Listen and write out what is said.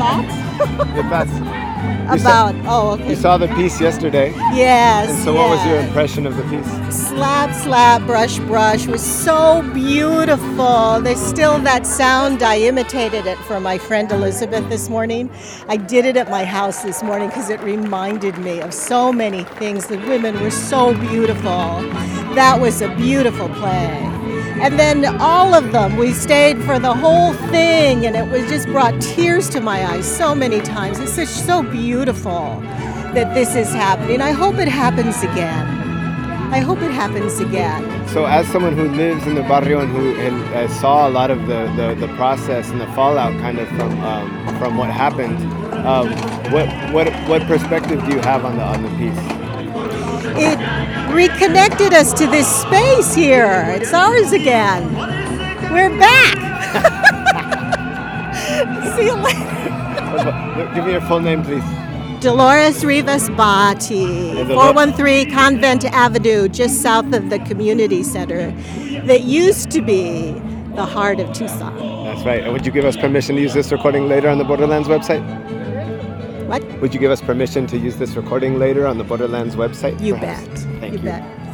That's Okay. You saw the piece yesterday. Yes. And so what was your impression of the piece? Slap, slap, brush, brush was so beautiful. There's still that sound. I imitated it from my friend Elizabeth this morning. I did it at my house this morning because it reminded me of so many things. The women were so beautiful. That was a beautiful play. And then all of them, we stayed for the whole thing, and it was just brought tears to my eyes so many times. It's just so beautiful that this is happening. I hope it happens again. I hope it happens again. So as someone who lives in the barrio and who saw a lot of the process and the fallout kind of from what happened, what perspective do you have on the piece? It reconnected us to this space here. It's ours again. We're back. See you later. Give me your full name, please. Dolores Rivas Bati, 413 Convent Avenue, just south of the community center that used to be the heart of Tucson. That's right. And would you give us permission to use this recording later on the Borderlands website? What? Would you give us permission to use this recording later on the Borderlands website? You perhaps? bet. Thank You you. bet.